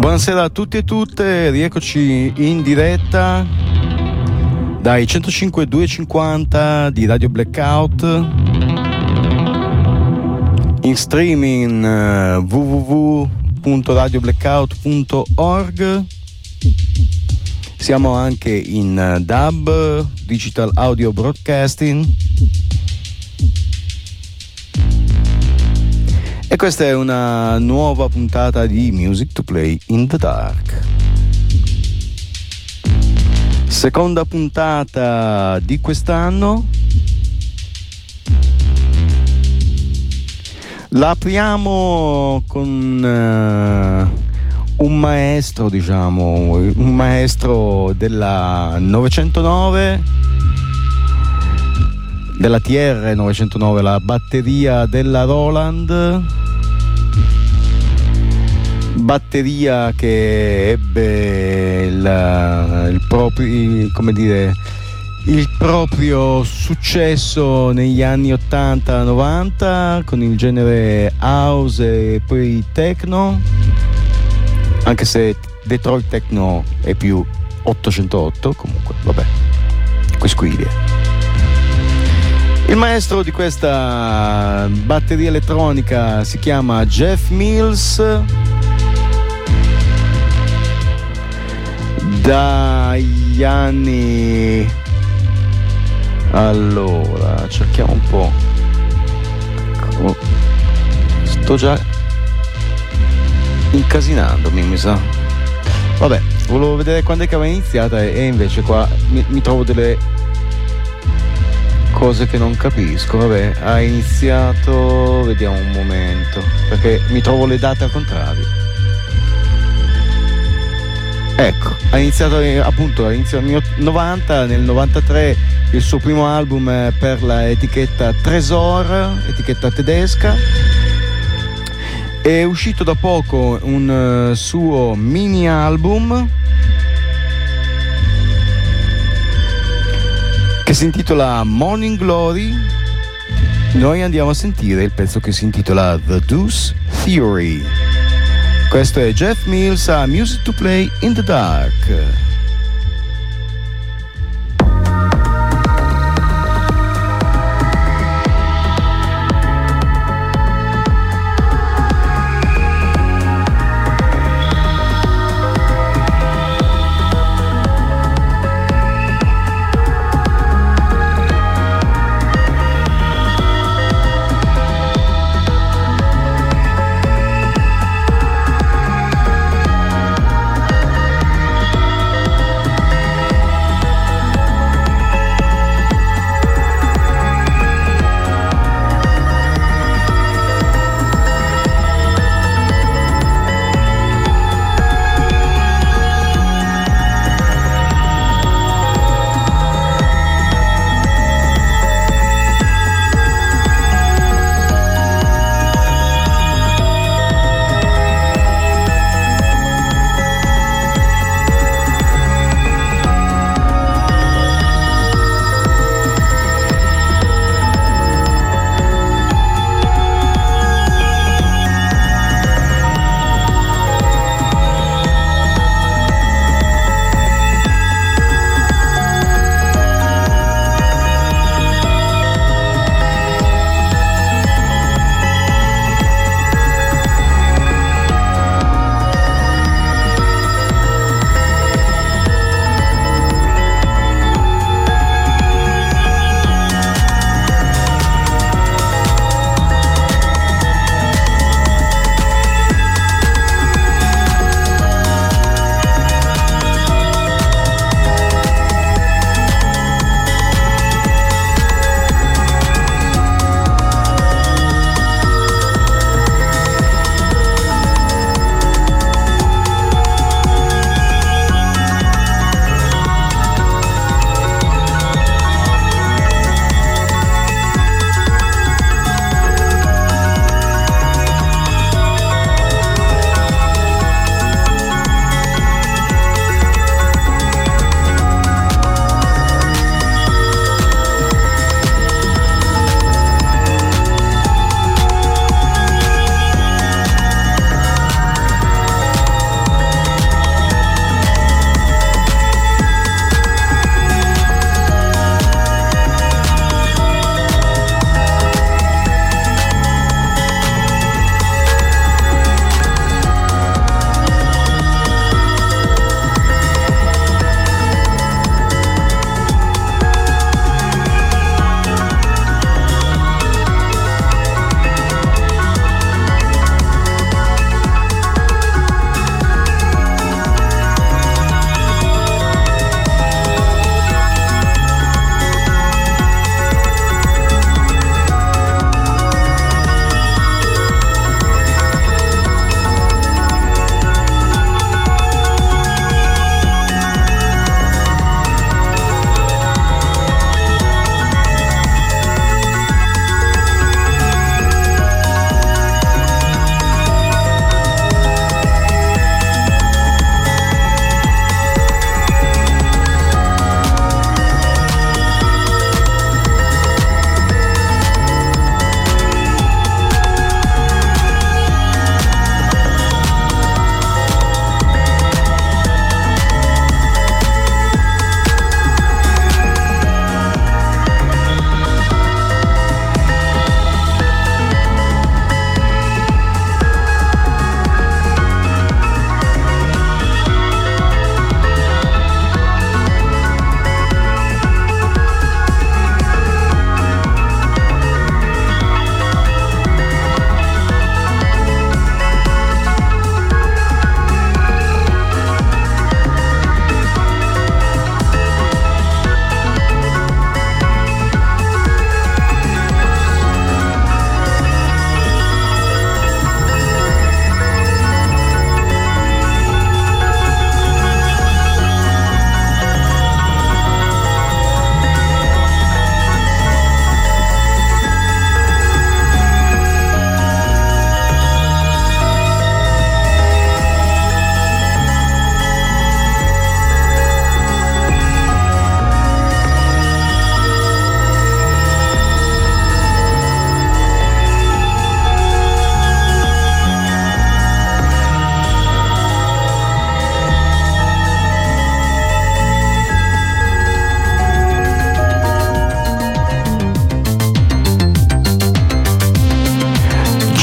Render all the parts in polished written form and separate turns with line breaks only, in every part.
Buonasera a tutti e tutte, rieccoci in diretta dai 105.250 di Radio Blackout, in streaming www.radioblackout.org. Siamo anche in DAB, Digital Audio Broadcasting. E questa è una nuova puntata di Music to Play in the Dark. Seconda puntata di quest'anno. La apriamo con un maestro, un maestro della 909, della TR 909, la batteria della Roland, batteria che ebbe il proprio successo negli anni 80-90 con il genere house e poi techno, anche se Detroit Techno è più 808, comunque vabbè, quisquilie. Il maestro di questa batteria elettronica si chiama Jeff Mills. Dagli anni... Allora, cerchiamo un po'. Sto già incasinandomi, mi sa. Vabbè, volevo vedere quando è che aveva iniziata e invece qua mi trovo delle cose che non capisco. Vabbè, ha iniziato, vediamo un momento, perché mi trovo le date al contrario. Ecco, ha iniziato appunto all'inizio del 90, nel 93 il suo primo album per la etichetta Tresor, etichetta tedesca. È uscito da poco un suo mini album che si intitola Morning Glory. Noi andiamo a sentire il pezzo che si intitola The Deuce Theory. Questo è Jeff Mills a Music to Play in the Dark.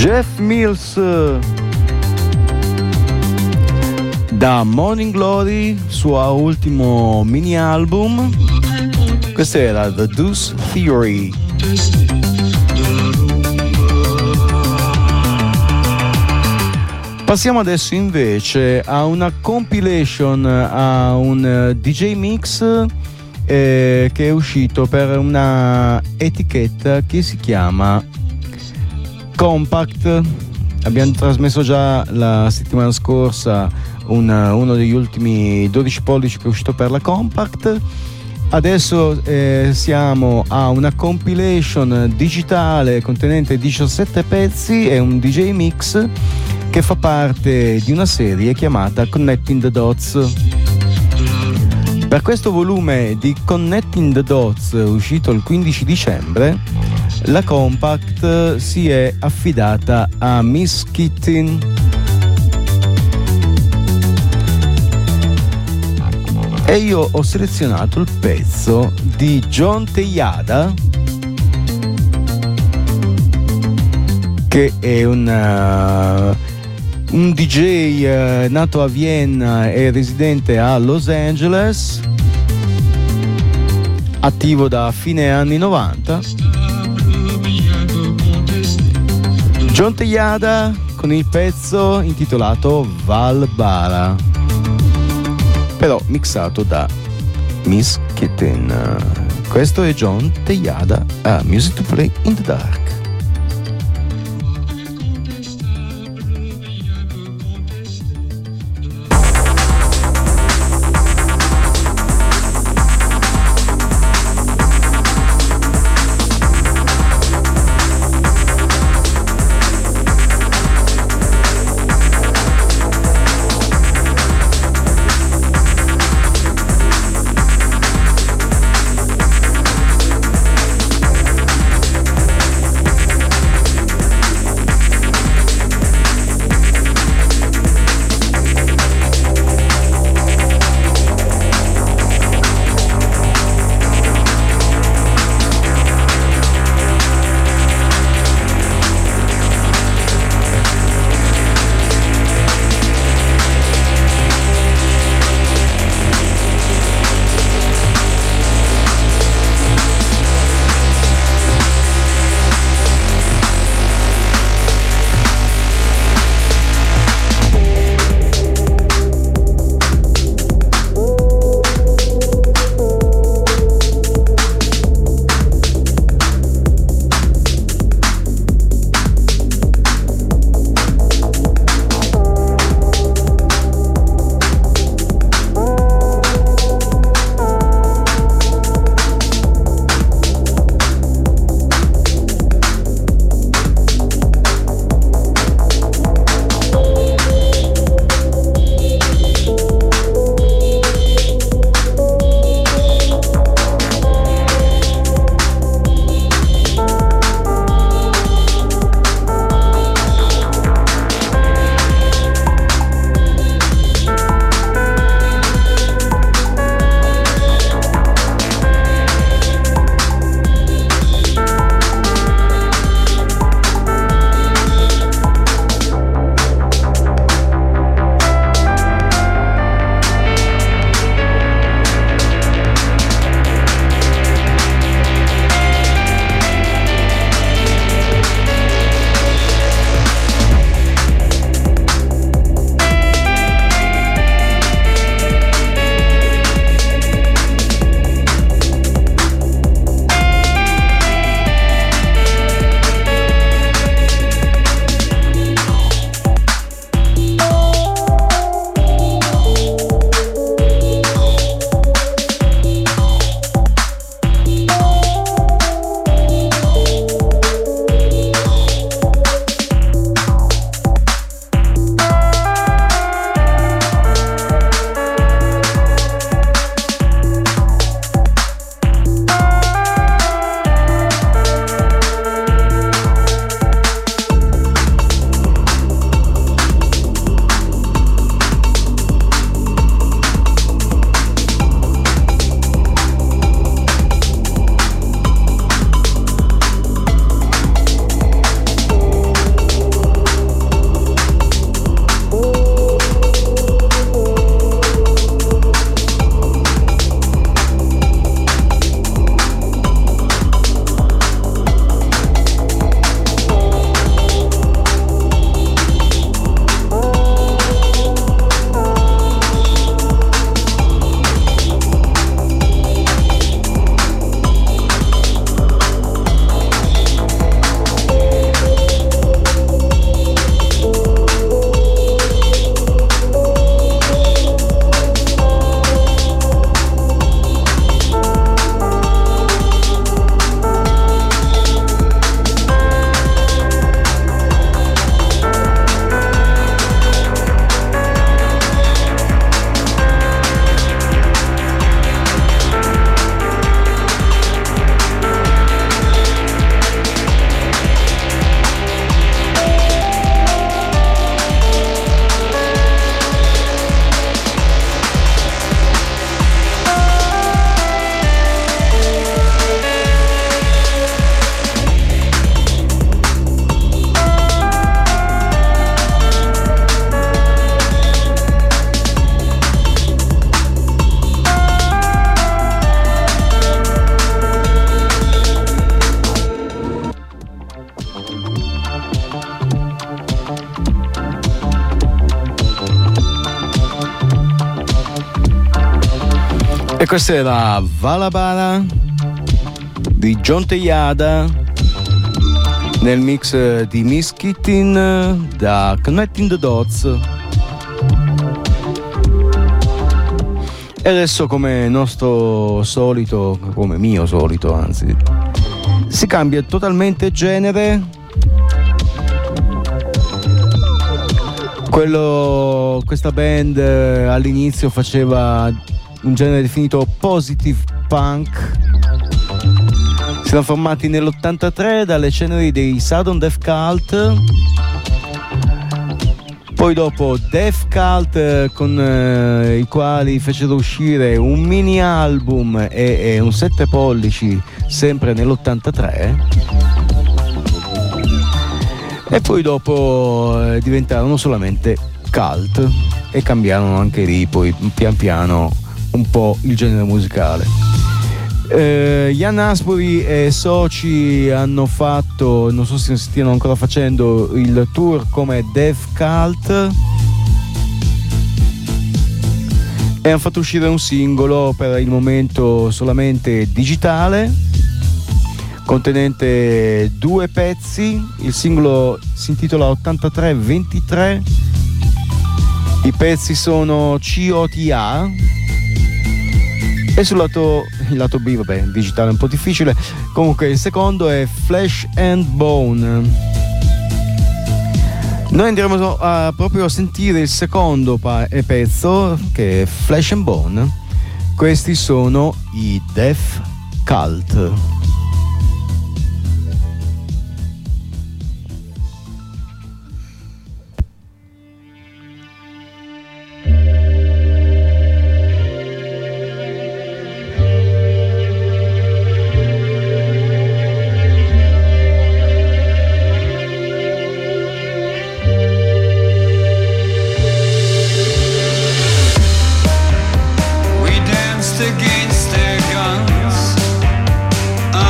Jeff Mills da Morning Glory, suo ultimo mini album. Questo era The Deuce Theory. Passiamo adesso invece a una compilation, a un DJ mix che è uscito per una etichetta che si chiama Compact. Abbiamo trasmesso già la settimana scorsa uno degli ultimi 12 pollici che è uscito per la Compact. Adesso siamo a una compilation digitale contenente 17 pezzi e un DJ mix che fa parte di una serie chiamata Connecting the Dots. Per questo volume di Connecting the Dots, uscito il 15 dicembre, la Compact si è affidata a Miss Kittin. E io ho selezionato il pezzo di John Tejada, che è un DJ nato a Vienna e residente a Los Angeles, attivo da fine anni 90. John Tejada con il pezzo intitolato Valbara, però mixato da Miss Kittin. Questo è John Tejada a Music to Play in the Dark. Questa era Valabara di John Tejada nel mix di Miss Kittin da Connecting the Dots. E adesso, come nostro solito, come mio solito anzi, si cambia totalmente genere. Questa band all'inizio faceva un genere definito positive punk. Si sono formati nell'83 dalle ceneri dei Sudden Death Cult. Poi dopo Death Cult, con i quali fecero uscire un mini album e un 7 pollici sempre nell'83. E poi dopo diventarono solamente cult e cambiarono anche lì poi pian piano un po' il genere musicale. Ian Astbury e soci hanno fatto, non so se stiano ancora facendo, il tour come Death Cult e hanno fatto uscire un singolo, per il momento solamente digitale, contenente 2 pezzi. Il singolo si intitola 8323, i pezzi sono COTA e il lato B, vabbè, digitale è un po' difficile. Comunque il secondo è Flesh and Bone. Noi andremo proprio a sentire il secondo pezzo, che è Flesh and Bone. Questi sono i Death Cult.
Against their guns,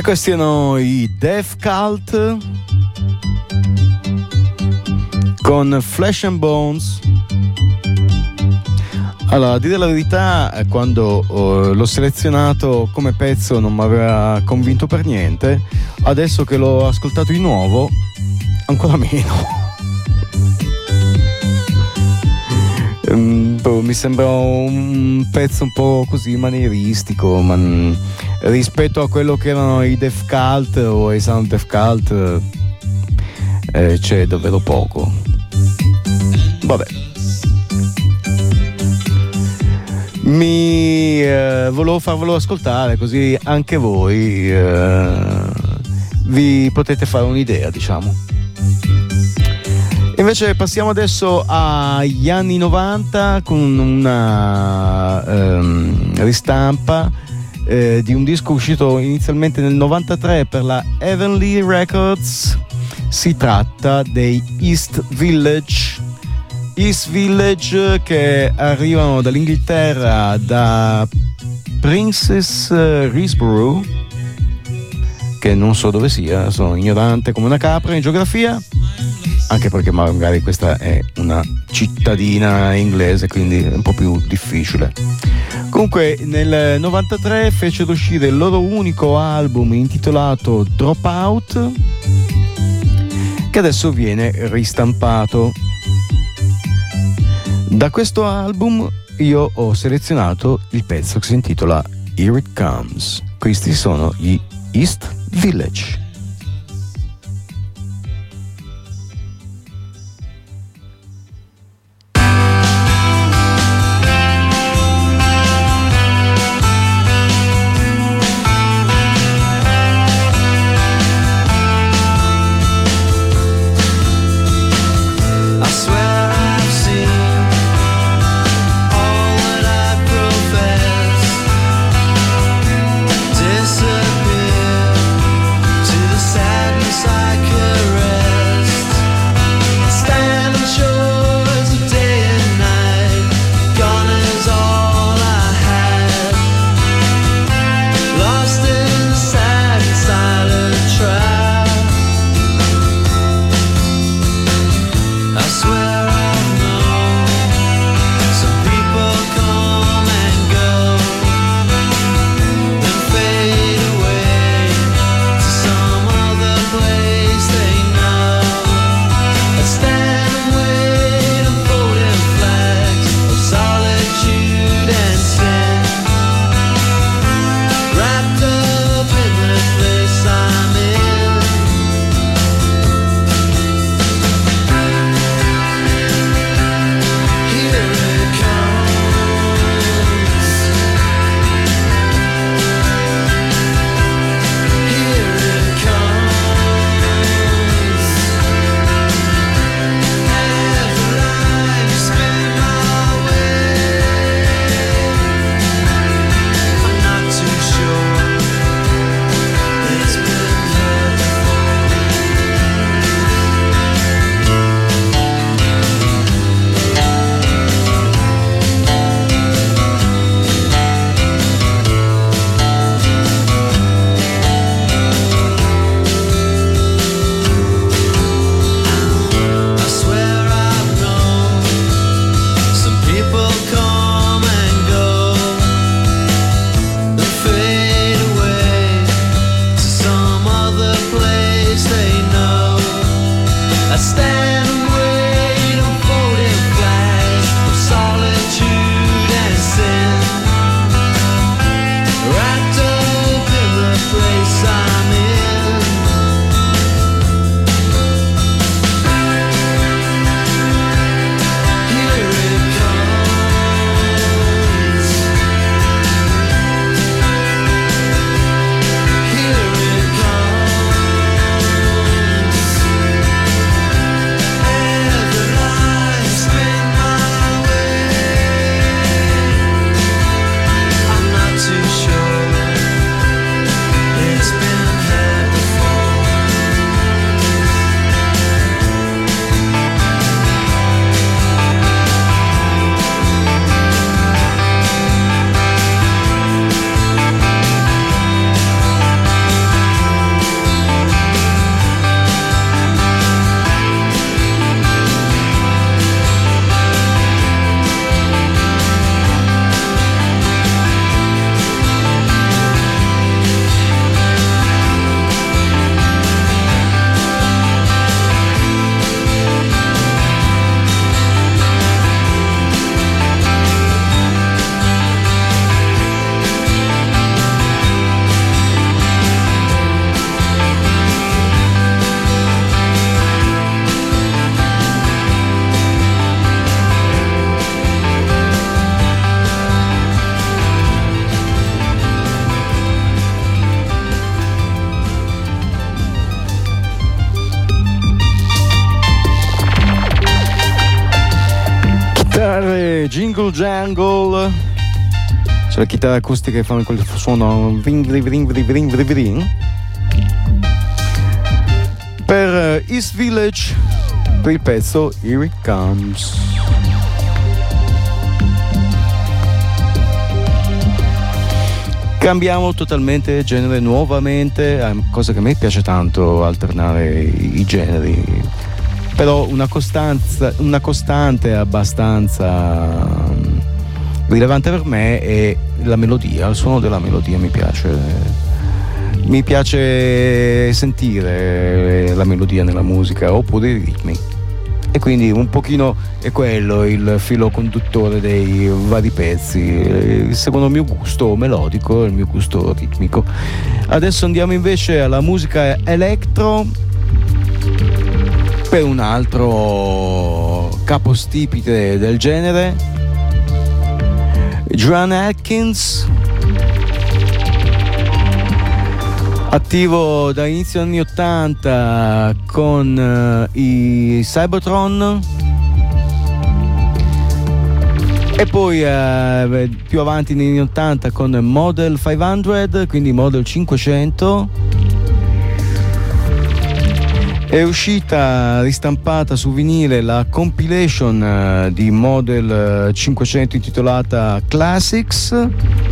E questi erano i Death Cult con Flesh and Bones. Allora, a dire la verità, quando l'ho selezionato come pezzo non mi aveva convinto per niente. Adesso che l'ho ascoltato di nuovo, ancora meno. Mi sembra un pezzo un po' così manieristico, ma rispetto a quello che erano i Death Cult o i Sound Death Cult c'è davvero poco. Vabbè, volevo farvelo ascoltare, così anche voi vi potete fare un'idea, diciamo. Invece passiamo adesso agli anni 90 con una ristampa di un disco uscito inizialmente nel 93 per la Heavenly Records. Si tratta dei East Village che arrivano dall'Inghilterra, da Princess Risborough, che non so dove sia, sono ignorante come una capra in geografia, anche perché magari questa è una cittadina inglese, quindi è un po' più difficile. Comunque nel 93 fecero uscire il loro unico album intitolato Dropout, che adesso viene ristampato. Da questo album io ho selezionato il pezzo che si intitola Here It Comes. Questi sono gli East Village.
Disappear to
canzone Jingle Jangle, c'è la chitarra acustica che fa quel suono per East Village, per il pezzo Here It Comes. Cambiamo totalmente genere nuovamente, cosa che a me piace tanto, alternare i generi, però una costante abbastanza rilevante per me è la melodia, il suono della melodia mi piace sentire la melodia nella musica oppure i ritmi, e quindi un pochino è quello il filo conduttore dei vari pezzi, secondo il mio gusto melodico e il mio gusto ritmico. Adesso andiamo invece alla musica electro per un altro capostipite del genere, Juan Atkins, attivo da inizio anni 80 con i Cybertron, e poi più avanti negli anni 80 con Model 500, quindi Model 500. È uscita ristampata su vinile la compilation di Model 500 intitolata Classics.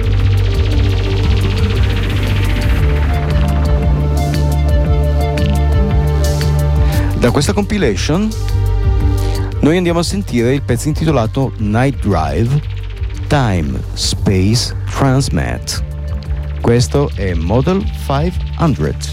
Da questa compilation noi andiamo a sentire il pezzo intitolato Night Drive, Time, Space, Transmat. Questo è Model 500.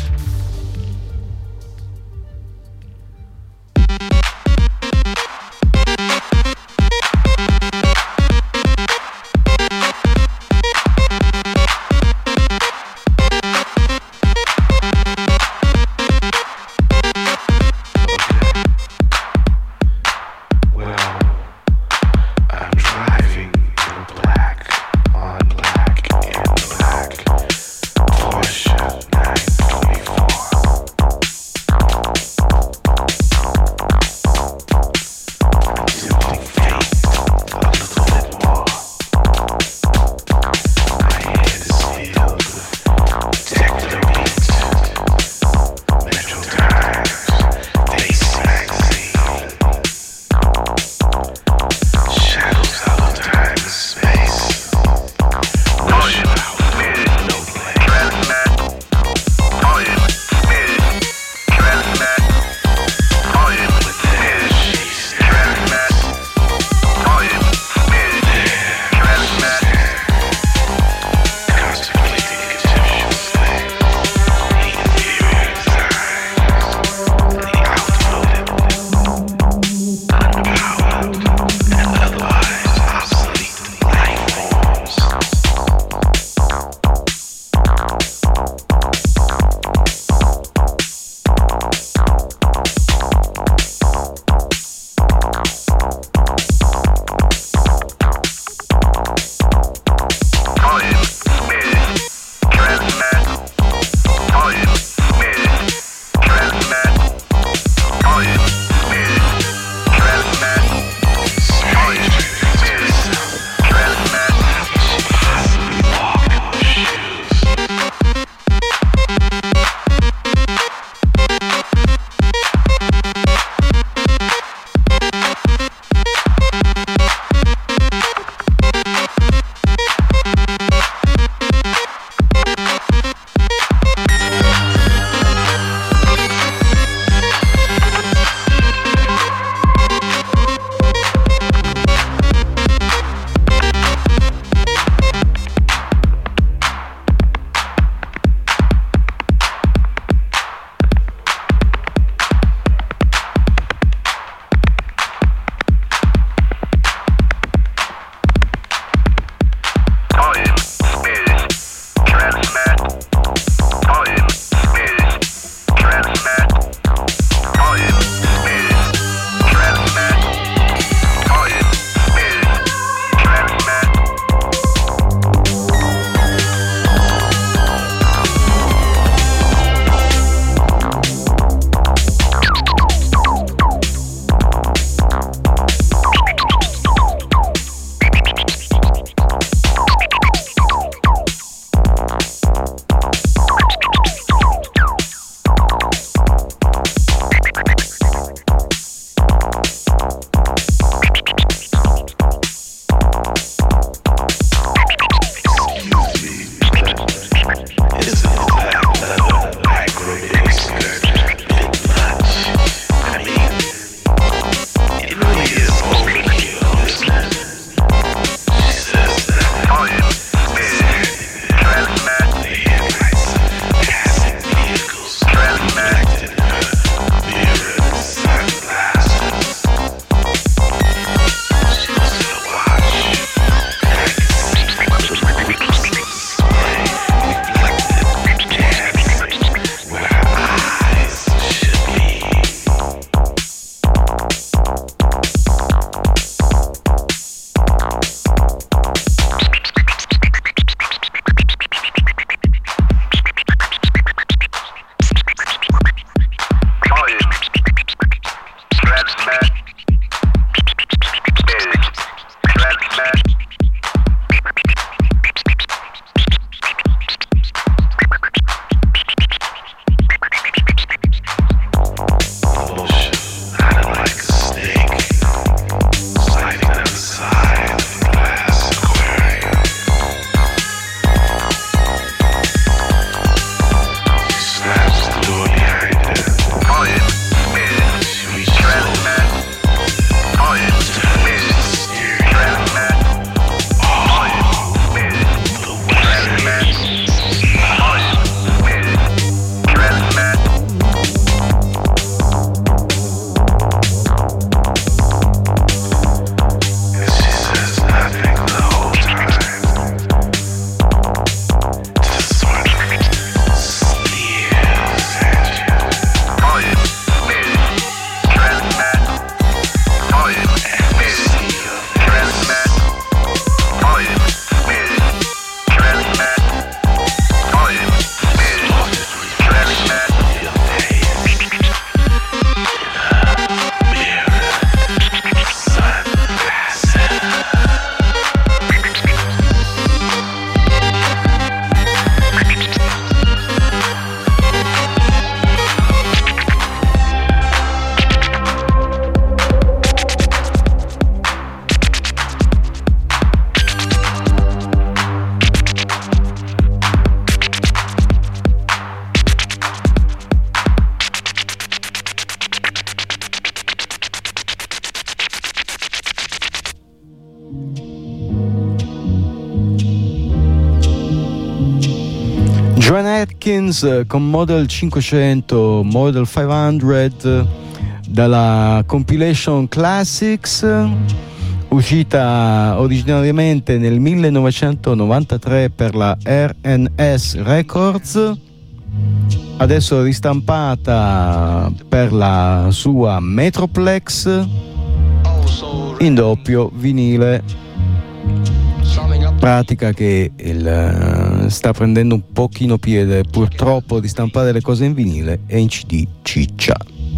Joan Atkins con Model 500, Model 500 dalla compilation Classics, uscita originariamente nel 1993 per la R&S Records, adesso ristampata per la sua Metroplex in doppio vinile. Pratica che sta prendendo un pochino piede, purtroppo di stampare le cose in vinile e in CD ciccia,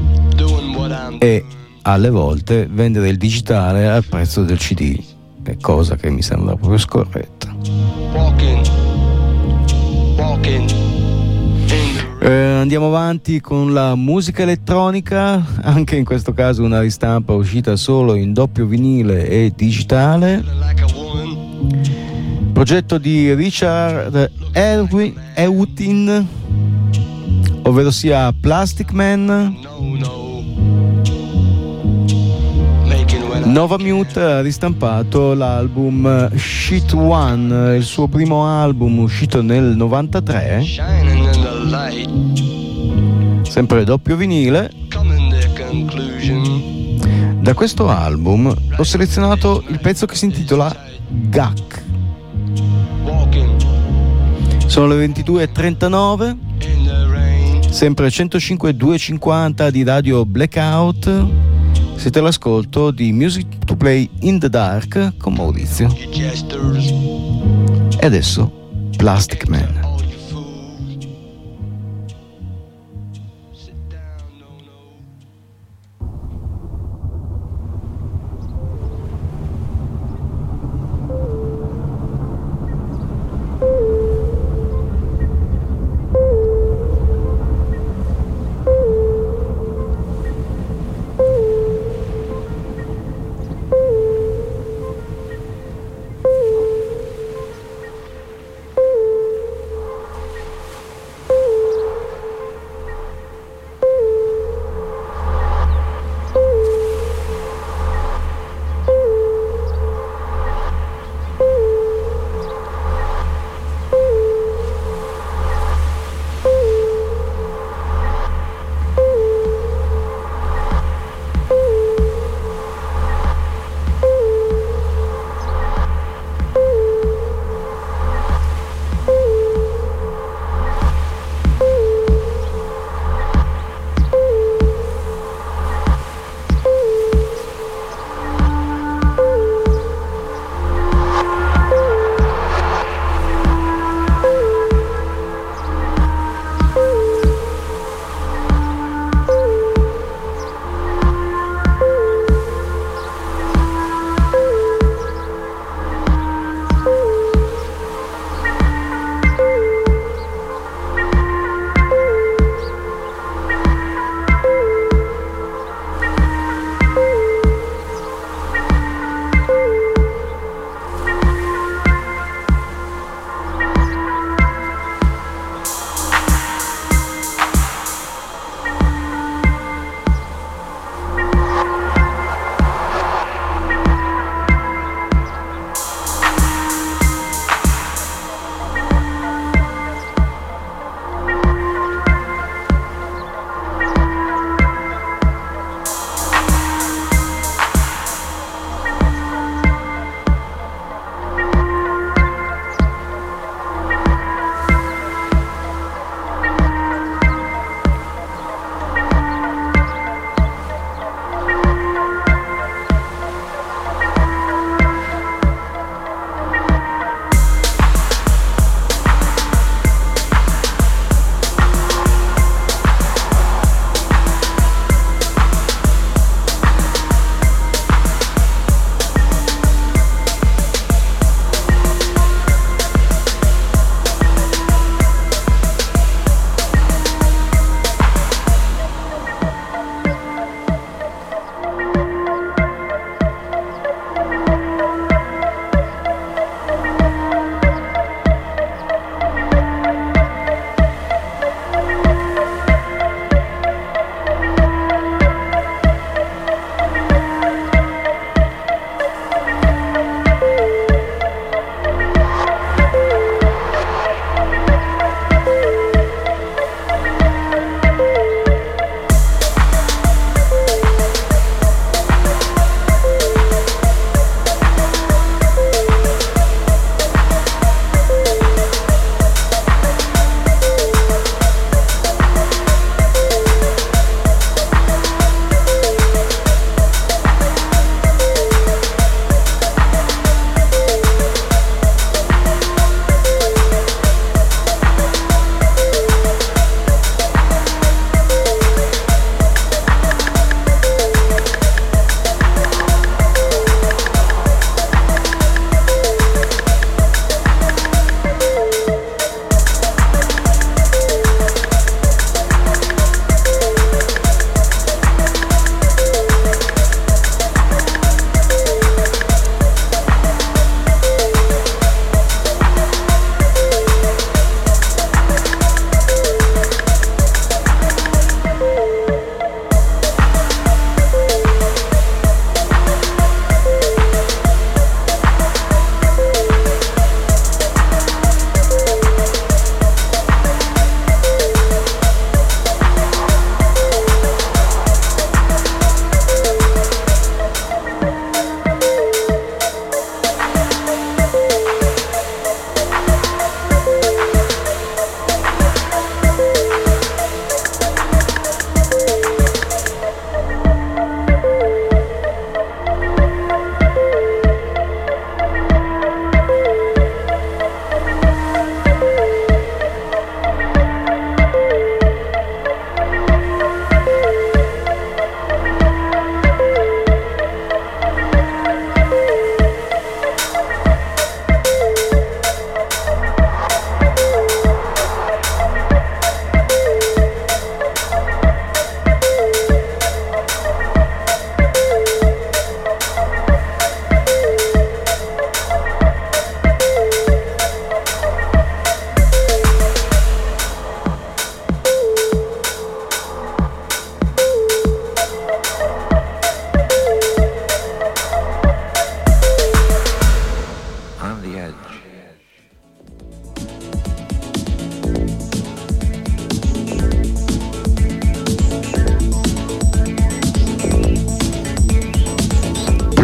e alle volte vendere il digitale al prezzo del CD è cosa che mi sembra proprio scorretta. Andiamo avanti con la musica elettronica, anche in questo caso una ristampa uscita solo in doppio vinile e digitale. Progetto di Richard Hewtin, ovvero sia Plastic Man. Nova Mute ha ristampato l'album Shit One, il suo primo album uscito nel 93, sempre doppio vinile. Da questo album ho selezionato il pezzo che si intitola Gak. Sono le 22:39, sempre 105.250 di Radio Blackout. Siete all'ascolto di Music to Play in the Dark con Maurizio. E adesso Plastic Man.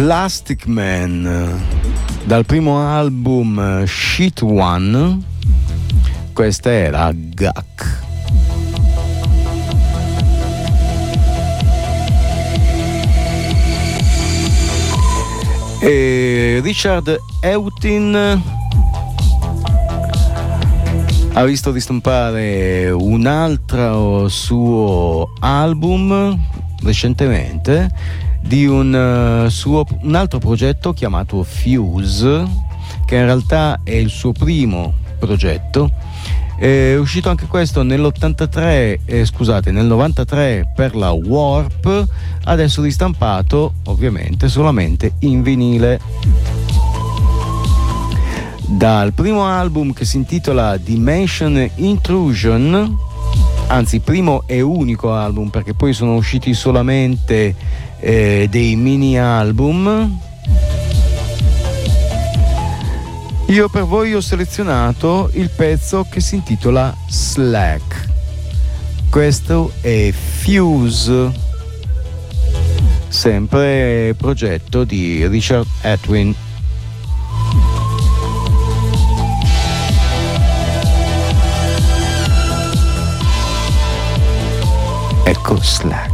Plastic Man, dal primo album Shit One, questa era Gak. E Richard Houghton ha visto ristampare un altro suo album recentemente di un altro progetto chiamato Fuse, che in realtà è il suo primo progetto. È uscito anche questo nel 93 per la Warp, adesso ristampato ovviamente solamente in vinile. Dal primo album, che si intitola Dimension Intrusion, anzi primo e unico album, perché poi sono usciti solamente dei mini album, io per voi ho selezionato il pezzo che si intitola Slack. Questo è Fuse, sempre progetto di Richard Houghton. Ecco Slack.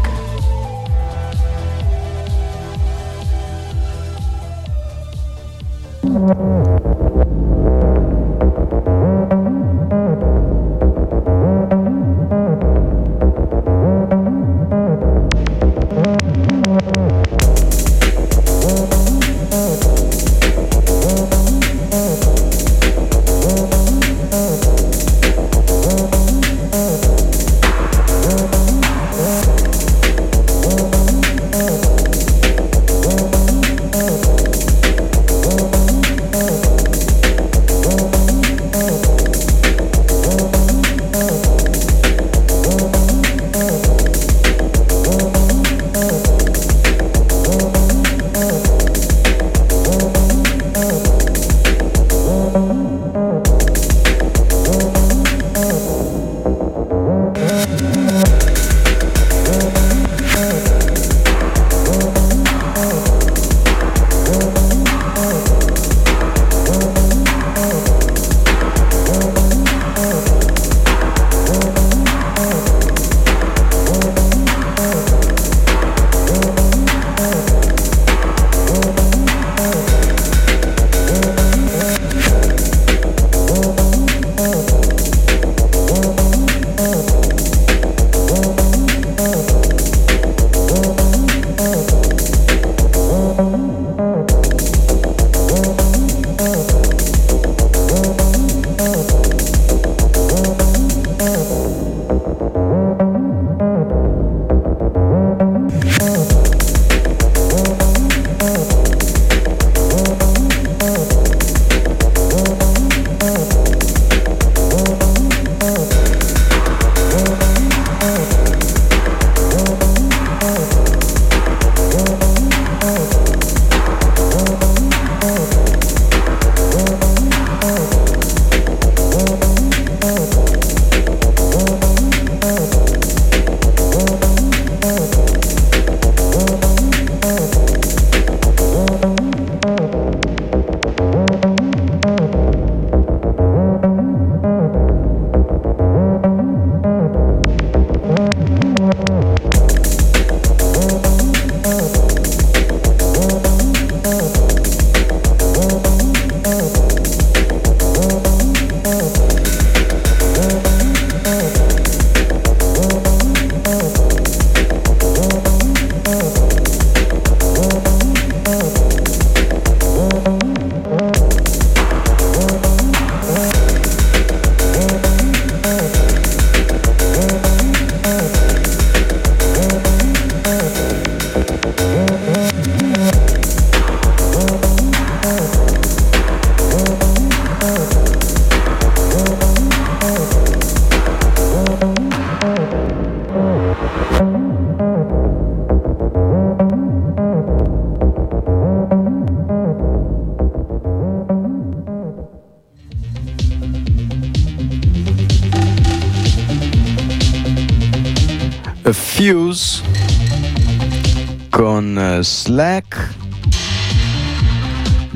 Fuse con Slack,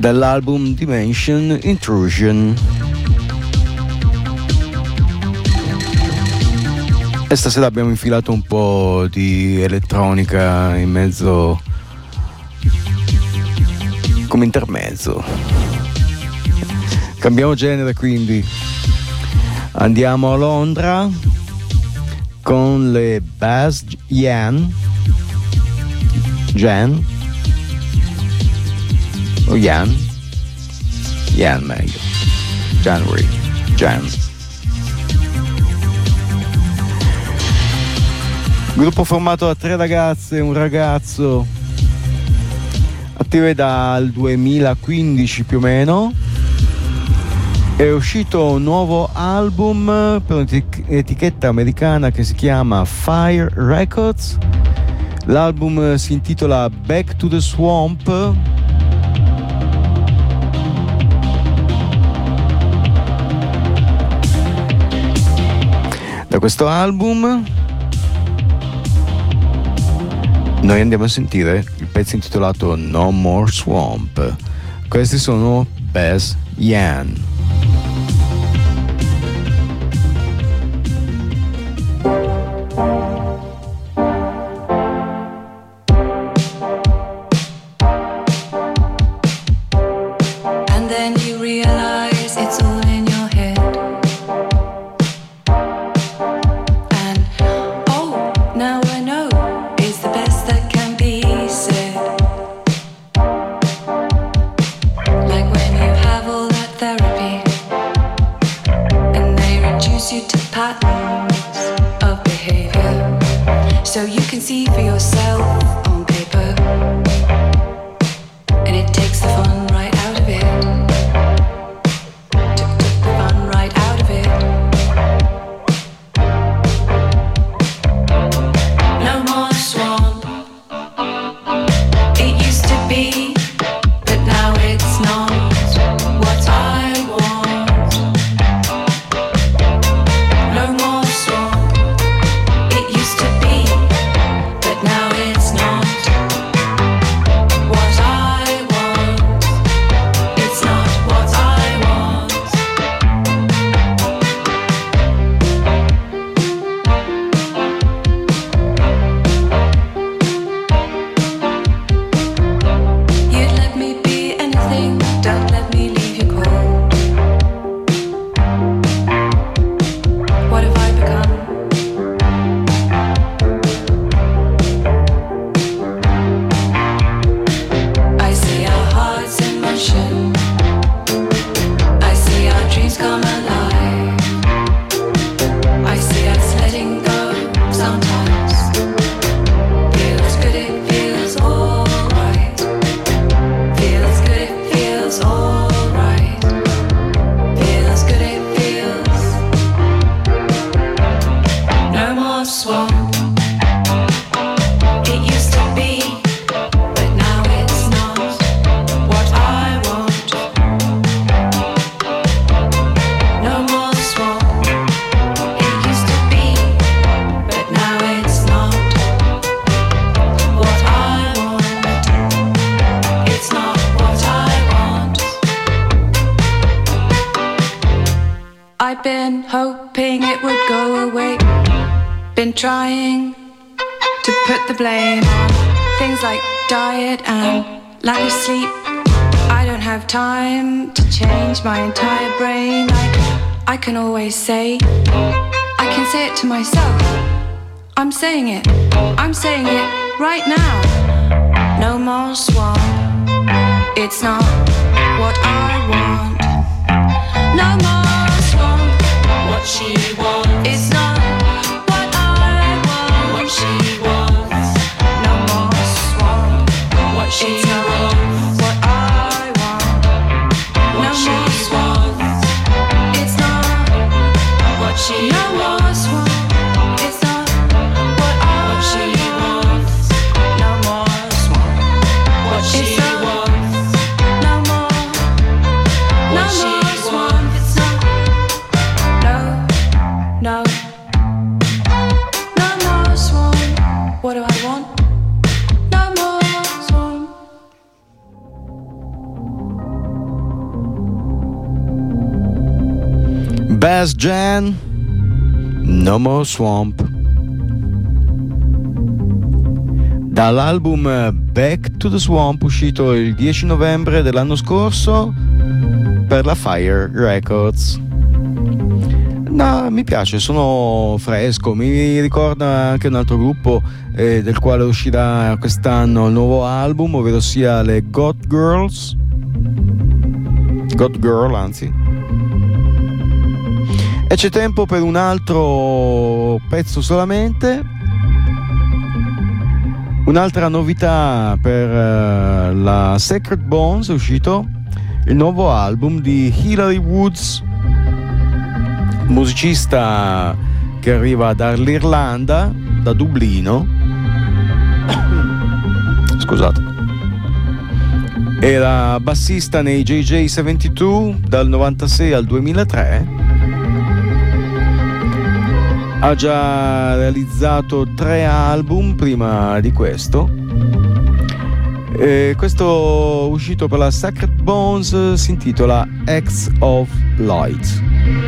dall'album Dimension Intrusion. E stasera abbiamo infilato un po' di elettronica in mezzo, come intermezzo. Cambiamo genere, quindi andiamo a Londra con le Bass Jan o Jan meglio, Jan. Gruppo formato da 3 ragazze e un ragazzo, attive dal 2015 più o meno. È uscito un nuovo album per un'etichetta americana che si chiama Fire Records. L'album si intitola Back to the Swamp. Da questo album noi andiamo a sentire il pezzo intitolato No More Swamp. Questi sono Bass Jan.
Trying to put the blame on things like diet and lack of sleep. I don't have time to change my entire brain. I can always say, I can say it to myself. I'm saying it right now. No more swamp, it's not what I want. No more swamp, what she wants. It's not she wants. No more swamp. What she wants. What I want. No more swamp. It's not what she wants. No more swamp. It's not what I wants. No more swamp. What she wants. No more. No more swamp. It's not. No.
Bass Jan, No More Swamp. Dall'album Back to the Swamp, uscito il 10 novembre dell'anno scorso per la Fire Records. No, mi piace, sono fresco, mi ricorda anche un altro gruppo del quale uscirà quest'anno il nuovo album, ovvero sia le God Girl, anzi. E c'è tempo per un altro pezzo solamente, un'altra novità per la Sacred Bones. È uscito il nuovo album di Hilary Woods, musicista che arriva dall'Irlanda, da Dublino. Scusate. Era bassista nei JJ72 dal 96 al 2003. Ha già realizzato 3 album prima di questo. Questo uscito per la Sacred Bones si intitola Acts of Light.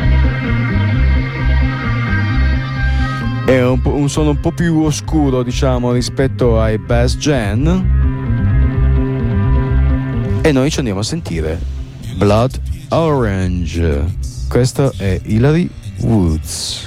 È un suono un po' più oscuro, diciamo, rispetto ai Bass Jan. E noi ci andiamo a sentire Blood Orange. Questo è Hilary Woods.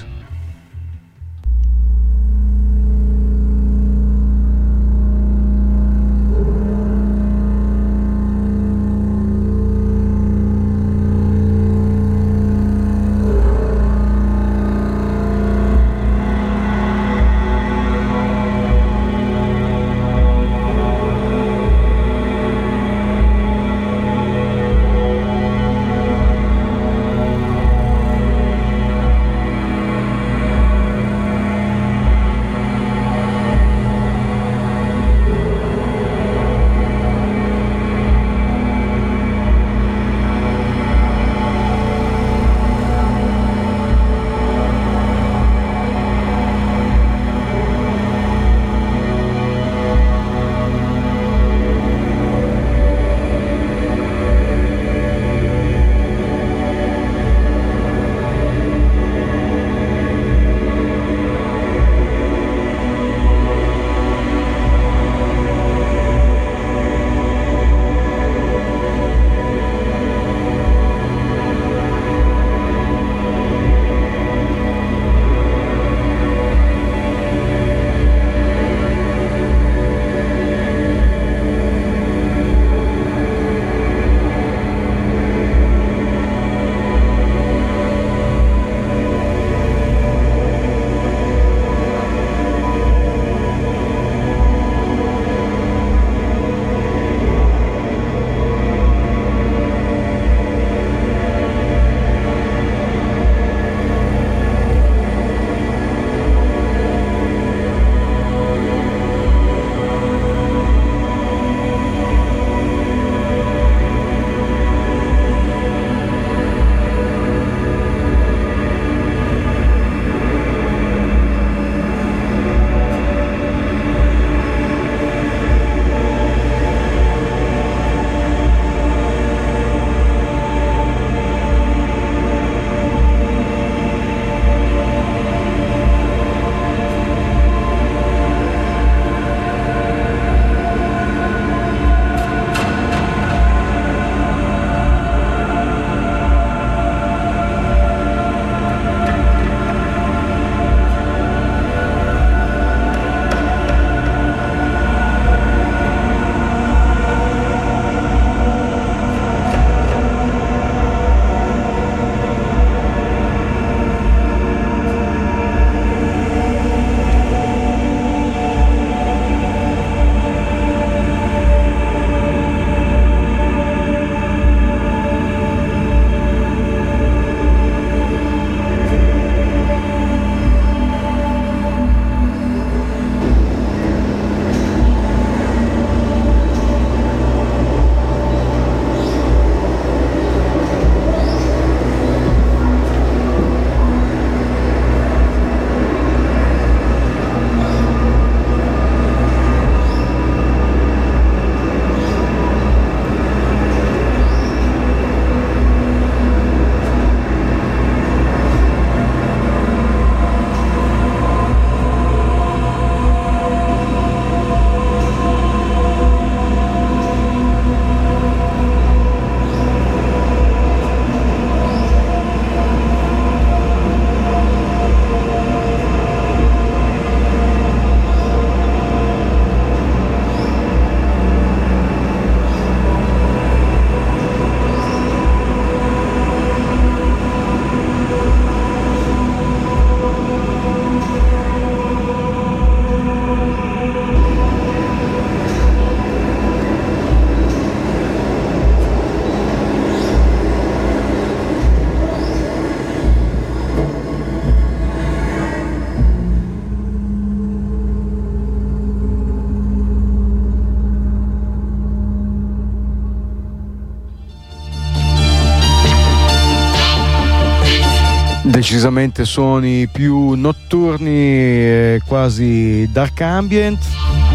decisamente suoni più notturni e quasi dark ambient.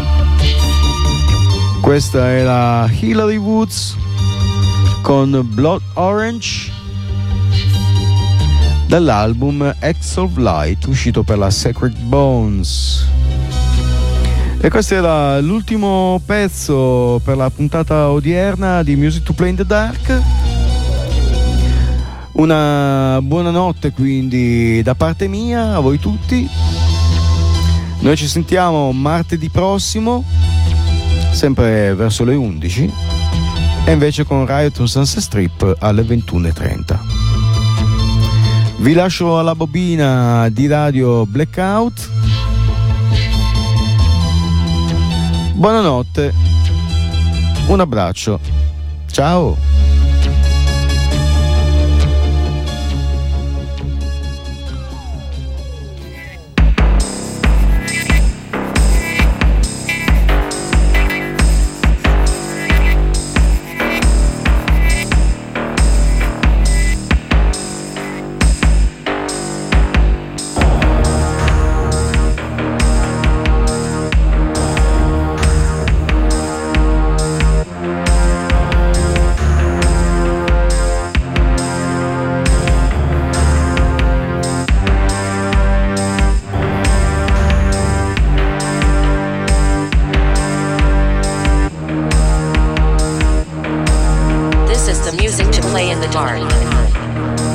Questa è la Hillary Woods con Blood Orange dall'album Acts of Light uscito per la Sacred Bones. E questo era l'ultimo pezzo per la puntata odierna di Music to Play in the Dark. Una buonanotte quindi da parte mia a voi tutti. Noi ci sentiamo martedì prossimo, sempre verso le 11, e invece con Riot on Sunset Strip alle 21:30. Vi lascio alla bobina di Radio Blackout. Buonanotte, un abbraccio, ciao.
Music to play in the dark.